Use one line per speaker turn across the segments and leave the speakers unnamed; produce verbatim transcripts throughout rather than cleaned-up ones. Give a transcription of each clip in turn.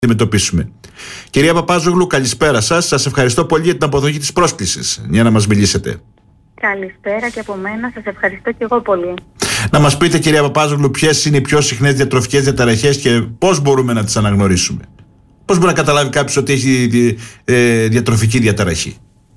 αντιμετωπίσουμε. Κυρία Παπάζογλου, καλησπέρα σας. Σας ευχαριστώ πολύ για την αποδοχή της πρόσκλησης για να μας μιλήσετε.
Καλησπέρα και από μένα. Σας ευχαριστώ και εγώ πολύ.
Να μας πείτε, κυρία Παπάζογλου, ποιες είναι οι πιο συχνές διατροφικές διαταραχές και πώς μπορούμε να τις αναγνωρίσουμε. Πώς μπορεί να καταλάβει κάποιος ότι έχει δι, ε, διατροφική διαταραχή.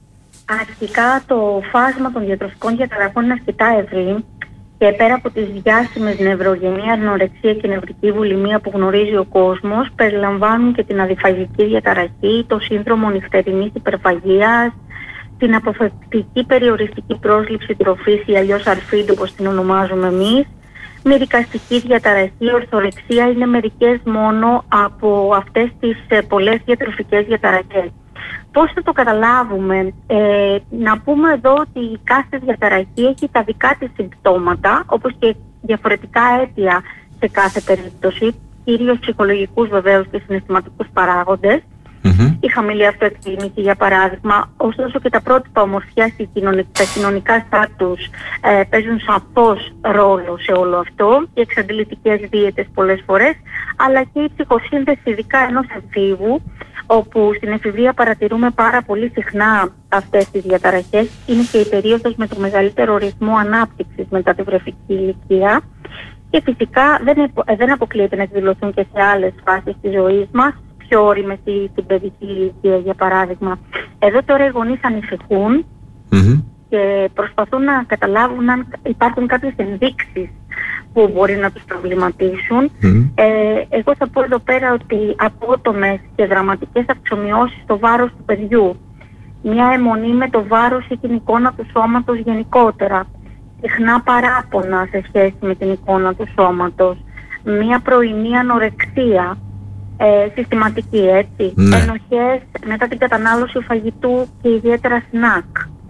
Αρχικά το φάσμα των διατροφικών διαταραχών είναι αρκετά ευρύ και πέρα από τις διάσημες νευρογενή, αρνορεξία και νευρική βουλημία που γνωρίζει ο κόσμος, περιλαμβάνουν και την αδιφαγική διαταραχή, το σύνδρομο νυχτερινής υπερφαγίας, την αποφευκτική περιοριστική πρόσληψη τροφής ή αλλιώς αρφίντ όπως την ονομάζουμε εμείς, μυρικαστική διαταραχή, ορθορεξία είναι μερικές μόνο από αυτές τις ε, πολλές διατροφικές διαταραχές. Πώς θα το καταλάβουμε? Ε, να πούμε εδώ ότι κάθε διαταραχή έχει τα δικά της συμπτώματα, όπως και διαφορετικά αίτια σε κάθε περίπτωση, κυρίως ψυχολογικούς βεβαίως και συναισθηματικούς παράγοντες. Mm-hmm. Η χαμηλή αυτοεκτίμηση, για παράδειγμα, ωστόσο και τα πρότυπα ομορφιάς και τα κοινωνικά στάτους ε, παίζουν σαφώς ρόλο σε όλο αυτό, οι εξαντλητικές δίαιτες πολλές φορές, αλλά και η ψυχοσύνθεση ειδικά ενός εφήβου, όπου στην εφηβεία παρατηρούμε πάρα πολύ συχνά αυτές τις διαταραχές. Είναι και η περίοδος με το μεγαλύτερο ρυθμό ανάπτυξης μετά τη βρεφική ηλικία και φυσικά δεν, δεν αποκλείεται να εκδηλωθούν και σε άλλες φάσεις της ζωής μας, πιο όριμες ή στην παιδική ηλικία, για παράδειγμα. Εδώ τώρα οι γονείς ανησυχούν mm-hmm. και προσπαθούν να καταλάβουν αν υπάρχουν κάποιες ενδείξεις που μπορεί να τους προβληματίσουν. Mm-hmm. Ε, εγώ θα πω εδώ πέρα ότι απότομες και δραματικές αυξομοιώσεις στο βάρος του παιδιού, μια αιμονή με το βάρος ή την εικόνα του σώματος γενικότερα, συχνά παράπονα σε σχέση με την εικόνα του σώματος, μια πρωινή ανορεξία, ε, συστηματική έτσι, ναι. ενοχές μετά την κατανάλωση φαγητού και ιδιαίτερα σνακ.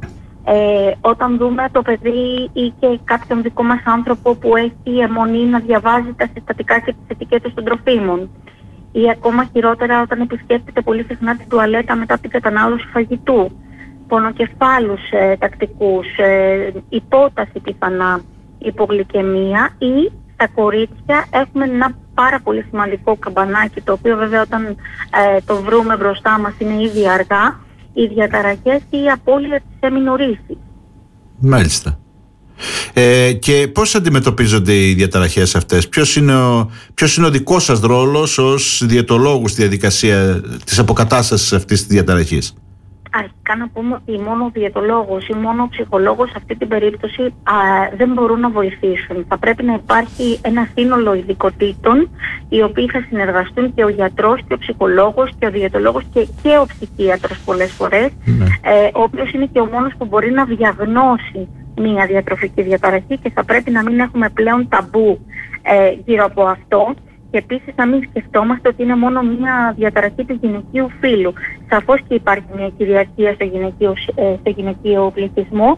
Ε, όταν δούμε το παιδί ή και κάποιον δικό μας άνθρωπο που έχει αιμονή να διαβάζει τα συστατικά και τις ετικέτες των τροφίμων, ή ακόμα χειρότερα όταν επισκέπτεται πολύ συχνά την τουαλέτα μετά την κατανάλωση φαγητού, πονοκεφάλους ε, τακτικούς, ε, υπόταση πιθανά, υπογλυκαιμία, ή στα κορίτσια έχουμε ένα πάρα πολύ σημαντικό καμπανάκι, το οποίο βέβαια όταν ε, το βρούμε μπροστά μας είναι ήδη αργά, οι διαταραχές και η απώλεια της εμεινορρήσης.
Μάλιστα. Ε, και πώς αντιμετωπίζονται οι διαταραχές αυτές? Ποιος είναι ο, ποιος είναι ο δικός σας ρόλος ως διαιτολόγου στη διαδικασία της αποκατάστασης αυτής της διαταραχής?
Αρχικά να πούμε ότι μόνο ο διαιτολόγος ή μόνο ο ψυχολόγος σε αυτή την περίπτωση α, δεν μπορούν να βοηθήσουν. Θα πρέπει να υπάρχει ένα σύνολο ειδικοτήτων οι οποίοι θα συνεργαστούν, και ο γιατρός και ο ψυχολόγος και ο διαιτολόγος και, και ο ψυχίατρος πολλές φορές, ναι. ε, ο οποίος είναι και ο μόνος που μπορεί να διαγνώσει μια διατροφική διαταραχή, και θα πρέπει να μην έχουμε πλέον ταμπού ε, γύρω από αυτό. Και επίσης να μην σκεφτόμαστε ότι είναι μόνο μια διαταραχή του γυναικείου φύλου. Σαφώς και υπάρχει μια κυριαρχία στο γυναικείο, στο γυναικείο πληθυσμό,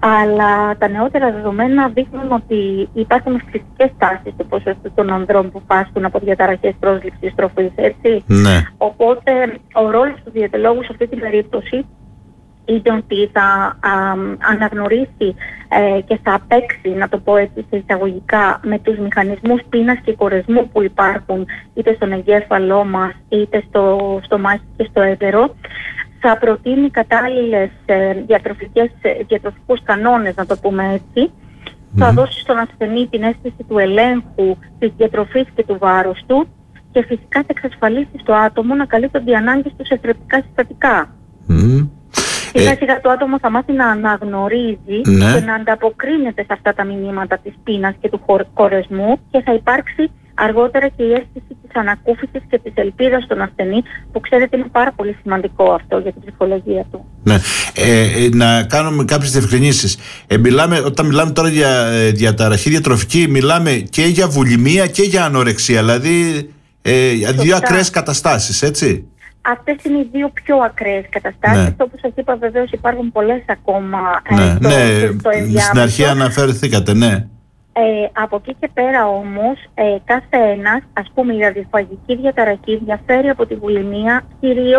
αλλά τα νεότερα δεδομένα δείχνουν ότι υπάρχουν φυσικές τάσεις στο ποσοστό των ανδρών που πάσχουν από διαταραχές πρόσληψης τροφής, έτσι. Ναι. Οπότε ο ρόλος του διαιτολόγου σε αυτή την περίπτωση είτε ότι θα α, αναγνωρίσει ε, και θα παίξει, να το πω έτσι σε εισαγωγικά, με τους μηχανισμούς πείνας και κορεσμού που υπάρχουν είτε στον εγκέφαλό μας είτε στο στομάχι και στο έτερο, θα προτείνει κατάλληλες ε, διατροφικές, διατροφικούς κανόνες, να το πούμε έτσι, mm. θα δώσει στον ασθενή την αίσθηση του ελέγχου, της διατροφής και του βάρους του, και φυσικά θα εξασφαλίσει στο άτομο να καλύπτονται οι ανάγκες του σε θρεπτικά συστατικά. Mm. Σιγά σιγά το άτομο θα μάθει να αναγνωρίζει ναι. και να ανταποκρίνεται σε αυτά τα μηνύματα της πείνας και του κορεσμού, και θα υπάρξει αργότερα και η αίσθηση της ανακούφισης και της ελπίδας στον ασθενή, που ξέρετε είναι πάρα πολύ σημαντικό αυτό για την ψυχολογία του. Ναι.
Ε, ε, να κάνουμε κάποιες διευκρινήσεις. Ε, μιλάμε, όταν μιλάμε τώρα για ε, διαταραχή διατροφική, μιλάμε και για βουλημία και για ανορεξία, δηλαδή ε, δύο ακραίες καταστάσεις, έτσι.
Αυτές είναι οι δύο πιο ακραίες καταστάσεις. Ναι. Όπως σας είπα, βεβαίως υπάρχουν πολλές ακόμα
ναι,
ε, στο,
ναι,
στο ενδιάμεσο.
Στην αρχή αναφερθήκατε, ναι.
Ε, από εκεί και πέρα όμως, ε, κάθε ένας, ας πούμε η αδιφαγική διαταραχή διαφέρει από τη βουλημία κυρίως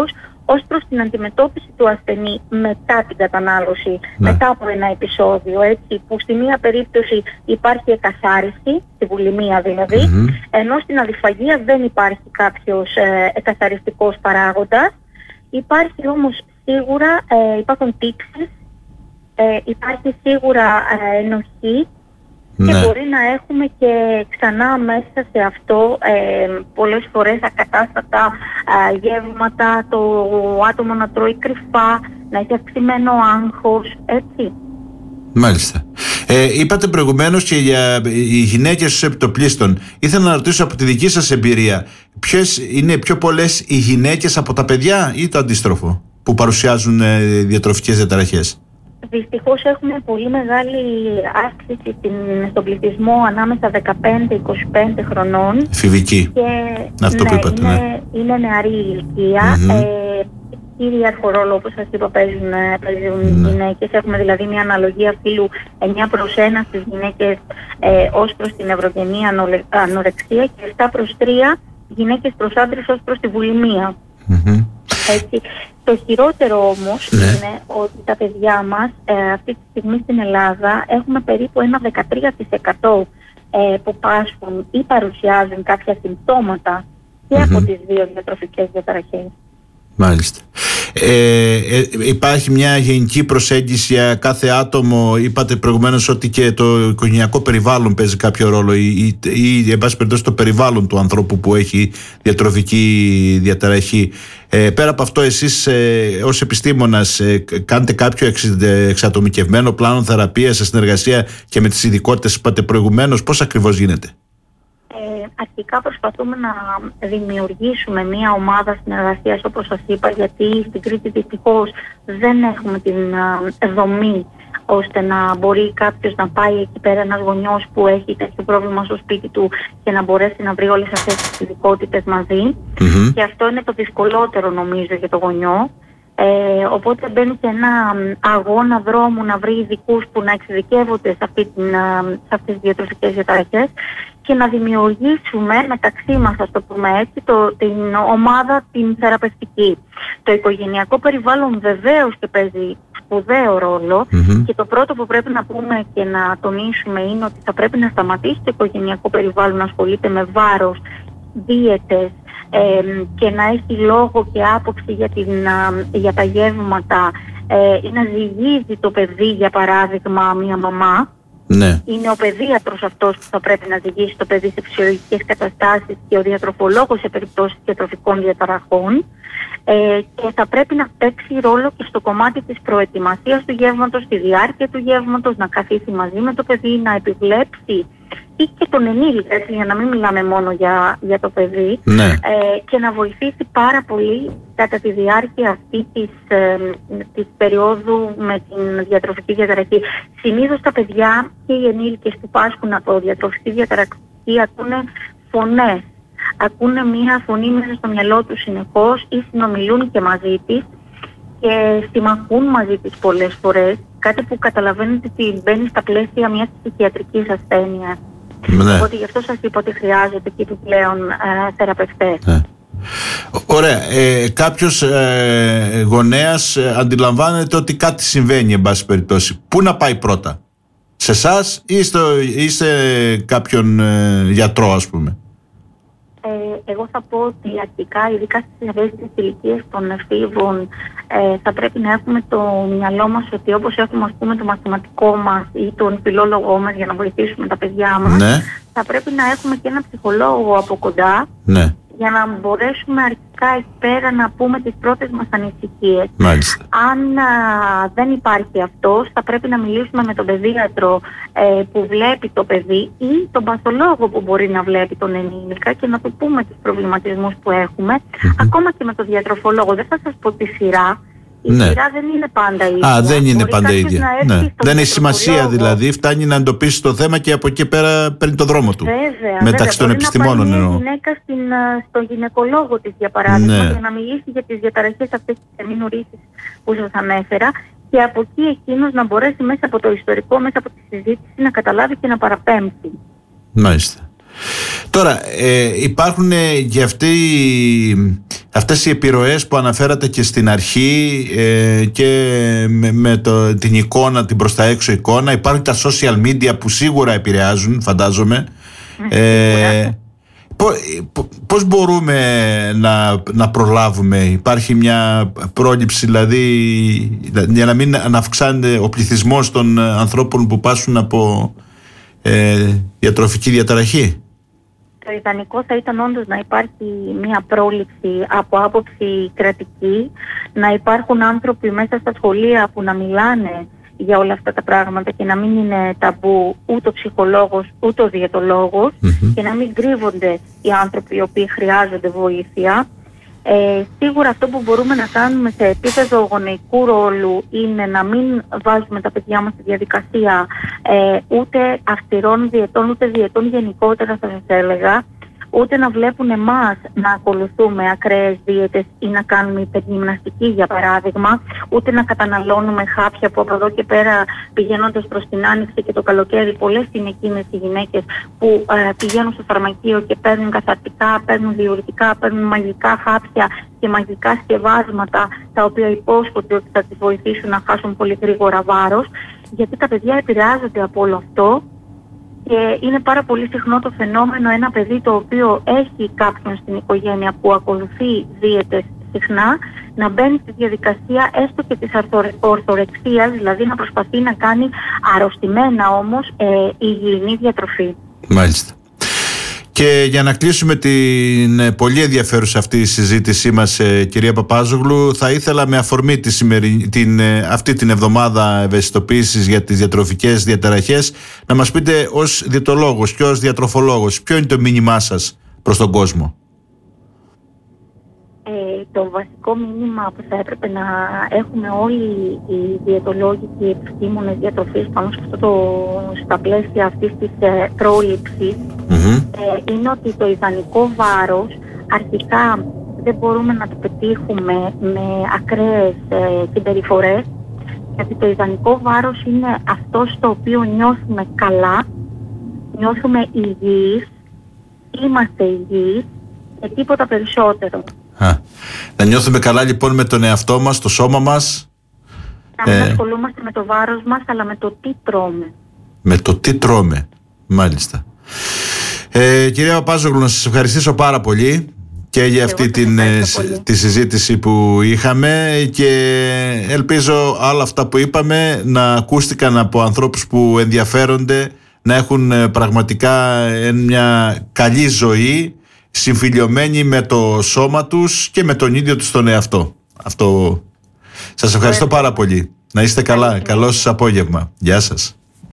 ως προς την αντιμετώπιση του ασθενή μετά την κατανάλωση,
ναι.
μετά από ένα επεισόδιο, έτσι, που στη μία περίπτωση υπάρχει εκαθάριση, στη βουλημία δηλαδή, mm-hmm. ενώ στην αδιφαγία δεν υπάρχει κάποιος ε, εκαθαριστικός παράγοντας. Υπάρχει όμως σίγουρα, ε, υπάρχουν τύψεις, ε, υπάρχει σίγουρα ε, ενοχή, ναι. και μπορεί να έχουμε και ξανά μέσα σε αυτό ε, πολλές φορές ακατάστατα ε, γεύματα, το άτομο να τρώει κρυφά, να έχει αυξημένο άγχος, έτσι.
Μάλιστα. Ε, είπατε προηγουμένως και για οι γυναίκες στους επιτοπλίστων. Ήθελα να ρωτήσω από τη δική σας εμπειρία, ποιες είναι πιο πολλές οι γυναίκες από τα παιδιά ή το αντίστροφο που παρουσιάζουν ε, διατροφικές διαταραχές?
Δυστυχώς έχουμε πολύ μεγάλη αύξηση στον πληθυσμό ανάμεσα δεκαπέντε με είκοσι πέντε χρονών.
Φιβική.
Και,
αυτό
ναι,
που είπατε,
είναι,
ναι.
είναι νεαρή ηλικία.
Mm-hmm.
Ε, Κυρίαρχο ρόλο, όπως σας είπα, παίζουν, παίζουν οι
ναι.
γυναίκες. Έχουμε δηλαδή μια αναλογία φύλου εννιά προς ένα στις γυναίκες ε, ως προς την ευρωγενή ανορεξία και επτά προς τρία γυναίκες προς άντρες ως προς τη βουλημία.
Mm-hmm.
Έτσι. Το χειρότερο όμως, ναι. είναι ότι τα παιδιά μας ε, αυτή τη στιγμή στην Ελλάδα έχουμε περίπου ένα δεκατρία τοις εκατό ε, που πάσχουν ή παρουσιάζουν κάποια συμπτώματα και mm-hmm. από τις δύο διατροφικές διαταραχές.
Μάλιστα. Ε, ε, υπάρχει μια γενική προσέγγιση για κάθε άτομο? Είπατε προηγουμένως ότι και το οικογενειακό περιβάλλον παίζει κάποιο ρόλο ή, ή, ή εν πάση περιπτώσει το περιβάλλον του ανθρώπου που έχει διατροφική διαταραχή. Ε, πέρα από αυτό, εσείς ε, ως επιστήμονας ε, κάνετε κάποιο εξ, ε, εξατομικευμένο πλάνο θεραπείας σε συνεργασία και με τις ειδικότητες που είπατε προηγουμένως? Πώς ακριβώς γίνεται?
Ε, αρχικά προσπαθούμε να δημιουργήσουμε μια ομάδα συνεργασίας, όπως σας είπα, γιατί στην Κρήτη δυστυχώς δεν έχουμε την α, δομή ώστε να μπορεί κάποιος να πάει εκεί πέρα, ένας γονιός που έχει τέτοιο πρόβλημα στο σπίτι του και να μπορέσει να βρει όλες αυτές τις ειδικότητες μαζί. Mm-hmm. Και αυτό είναι το δυσκολότερο νομίζω για το γονιό. Ε, οπότε μπαίνει σε ένα αγώνα δρόμου να βρει ειδικούς που να εξειδικεύονται σε, αυτή την, σε αυτές τις διατροφικές διαταραχές και να δημιουργήσουμε μεταξύ μας, ας το πούμε έτσι, το, την ομάδα την θεραπευτική. Το οικογενειακό περιβάλλον βεβαίως και παίζει σπουδαίο ρόλο mm-hmm. και το πρώτο που πρέπει να πούμε και να τονίσουμε είναι ότι θα πρέπει να σταματήσει το οικογενειακό περιβάλλον να ασχολείται με βάρος, δίαιτες, Ε, και να έχει λόγο και άποψη για, την, για τα γεύματα ε, ή να ζυγίζει το παιδί, για παράδειγμα, μια μαμά.
Ναι. Είναι
ο παιδίατρος αυτός που θα πρέπει να ζυγίσει το παιδί σε φυσιολογικές καταστάσεις και ο διατροφολόγος σε περιπτώσεις διατροφικών διαταραχών. Ε, και θα πρέπει να παίξει ρόλο και στο κομμάτι της προετοιμασίας του γεύματος, στη διάρκεια του γεύματος, να καθίσει μαζί με το παιδί, να επιβλέψει ή και τον ενήλικα, έτσι, για να μην μιλάμε μόνο για, για το παιδί,
ναι.
ε, και να βοηθήσει πάρα πολύ κατά τη διάρκεια αυτή της, ε, της περίοδου με την διατροφική διαταραχή. Συνήθως τα παιδιά και οι ενήλικες που πάσχουν από διατροφική διαταραχή ακούνε φωνές. Ακούνε μία φωνή μέσα στο μυαλό τους συνεχώς ή συνομιλούν και μαζί της και συμμαχούν μαζί της πολλές φορές, κάτι που καταλαβαίνετε ότι μπαίνει στα πλαίσια μιας ψυχιατρικής ασθένειας. Ναι. Οπότε γι' αυτό σας είπα ότι χρειάζεται και επιπλέον ε, θεραπευτές. Ναι.
Ωραία. Ε, κάποιος ε, γονέας ε, αντιλαμβάνεται ότι κάτι συμβαίνει, εν πάση περιπτώσει. Πού να πάει πρώτα? Σε εσάς ή, στο, ή σε κάποιον ε, γιατρό, ας πούμε?
Ε, εγώ θα πω ότι αρχικά, ειδικά στις ευαίσθητες ηλικίες των εφήβων, ε, θα πρέπει να έχουμε το μυαλό μας ότι όπως έχουμε, ας πούμε, το μαθηματικό μας ή τον φιλόλογό μας για να βοηθήσουμε τα παιδιά μας, ναι. θα πρέπει να έχουμε και ένα ψυχολόγο από κοντά, ναι. για να μπορέσουμε αρχικά εκεί πέρα να πούμε τις πρώτες μας ανησυχίες.
Μάλιστα.
Αν α, δεν υπάρχει αυτός, θα πρέπει να μιλήσουμε με τον παιδίατρο ε, που βλέπει το παιδί ή τον παθολόγο που μπορεί να βλέπει τον ενήλικα και να του πούμε τους προβληματισμούς που έχουμε, mm-hmm. ακόμα και με τον διατροφολόγο. Δεν θα σας πω τη σειρά. Η ναι. σειρά δεν είναι πάντα ίδια.
Α, δεν είναι μπορεί πάντα ίδια. Ναι. Δεν έχει σημασία δηλαδή. Φτάνει να εντοπίσει το θέμα και από εκεί πέρα παίρνει το δρόμο του.
Βέβαια,
μεταξύ
βέβαια.
των επιστημόνων
εννοώ.
Μπορεί
να πάει μια γυναίκα στην, στο γυναικολόγο της, για παράδειγμα, ναι. για να μιλήσει για τις διαταραχές αυτές τις αμινουρίσεις που σας ανέφερα και από εκεί εκείνος να μπορέσει μέσα από το ιστορικό, μέσα από τη συζήτηση να καταλάβει και να παραπέμψει.
Μάλιστα. Τώρα ε, υπάρχουν και αυτοί, αυτές οι επιρροές που αναφέρατε και στην αρχή ε, και με, με το, την εικόνα, την προς τα έξω εικόνα. Υπάρχουν τα social media που σίγουρα επηρεάζουν, φαντάζομαι. Ε, Πώς μπορούμε να, να προλάβουμε? Υπάρχει μια πρόληψη δηλαδή για να μην αναυξάνεται ο πληθυσμός των ανθρώπων που πάσουν από ε, διατροφική διαταραχή?
Το ιδανικό θα ήταν όντως να υπάρχει μια πρόληψη από άποψη κρατική, να υπάρχουν άνθρωποι μέσα στα σχολεία που να μιλάνε για όλα αυτά τα πράγματα και να μην είναι ταμπού ούτε ο ψυχολόγος ούτε ο διαιτολόγος, mm-hmm. και να μην κρύβονται οι άνθρωποι οι οποίοι χρειάζονται βοήθεια. Ε, σίγουρα αυτό που μπορούμε να κάνουμε σε επίπεδο γονεϊκού ρόλου είναι να μην βάζουμε τα παιδιά μας στη διαδικασία ε, ούτε αυστηρών διαιτών ούτε διαιτών γενικότερα, θα σας έλεγα, ούτε να βλέπουν εμάς να ακολουθούμε ακραίες δίαιτες ή να κάνουμε υπεργυμναστική για παράδειγμα, ούτε να καταναλώνουμε χάπια που από εδώ και πέρα πηγαίνοντας προς την άνοιξη και το καλοκαίρι πολλές είναι εκείνες οι γυναίκες που ε, πηγαίνουν στο φαρμακείο και παίρνουν καθαρτικά, παίρνουν διουρητικά, παίρνουν μαγικά χάπια και μαγικά σκευάσματα τα οποία υπόσχονται ότι θα τις βοηθήσουν να χάσουν πολύ γρήγορα βάρος, γιατί τα παιδιά επηρεάζονται από όλο αυτό. Και είναι πάρα πολύ συχνό το φαινόμενο ένα παιδί το οποίο έχει κάποιον στην οικογένεια που ακολουθεί δίαιτες συχνά να μπαίνει στη διαδικασία έστω και της ορθορεξίας, δηλαδή να προσπαθεί να κάνει αρρωστημένα όμως ε, υγιεινή διατροφή.
Μάλιστα. Και για να κλείσουμε την πολύ ενδιαφέρουσα αυτή η συζήτησή μας, κυρία Παπάζογλου, θα ήθελα με αφορμή τη σημερινή, την, αυτή την εβδομάδα ευαισθητοποίησης για τις διατροφικές διαταραχές να μας πείτε ως διαιτολόγος και ως διατροφολόγος ποιο είναι το μήνυμά σας προς τον κόσμο?
Ε, το βασικό μήνυμα που θα έπρεπε να έχουμε όλοι οι διαιτολόγοι και οι επιστήμονες διατροφής πάνω σε αυτό το, στα πλαίσια αυτής της ε, πρόληψης mm-hmm. ε, είναι ότι το ιδανικό βάρος αρχικά δεν μπορούμε να το πετύχουμε με ακραίες ε, συμπεριφορές, γιατί το ιδανικό βάρος είναι αυτό στο οποίο νιώθουμε καλά, νιώθουμε υγιείς, είμαστε υγιείς και τίποτα περισσότερο.
Α, να νιώθουμε καλά λοιπόν με τον εαυτό μας, το σώμα μας.
Να μην ε... ασχολούμαστε με το βάρος μας, αλλά με το τι τρώμε.
Με το τι τρώμε, μάλιστα. Ε, κυρία Παπάζογλου, να σας ευχαριστήσω πάρα πολύ και για αυτή την, τη συζήτηση που είχαμε, και ελπίζω όλα αυτά που είπαμε να ακούστηκαν από ανθρώπους που ενδιαφέρονται να έχουν πραγματικά μια καλή ζωή, συμφιλιωμένοι με το σώμα τους και με τον ίδιο τους τον εαυτό. Αυτό. Σας ευχαριστώ πάρα πολύ. Να είστε καλά. Καλό σας απόγευμα. Γεια σας.